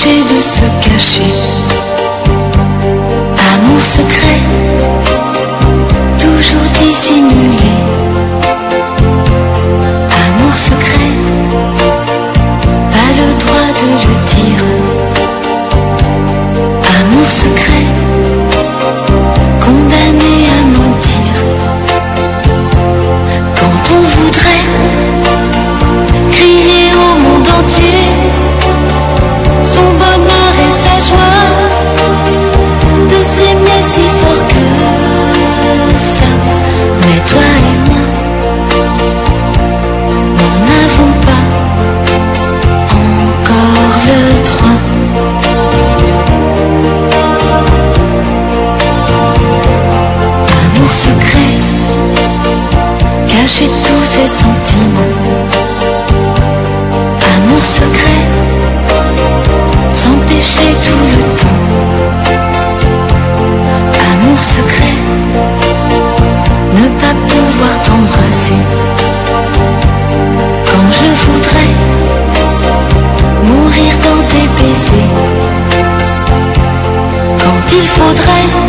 empêcher de se cacher. Amour secret, toujours dissimulé. Amour secret, pas le droit de le dire. Amour secret, condamné à mentir. Quand on voudrait crier au monde entier son bonheur et sa joie, de s'aimer si fort que ça. Mais toi et moi, n'en avons pas encore le droit. Amour secret, cacher tous ses sentiments. Amour secret, s'empêcher tout le temps. Amour secret, ne pas pouvoir t'embrasser. Quand je voudrais mourir dans tes baisers. Quand il faudrait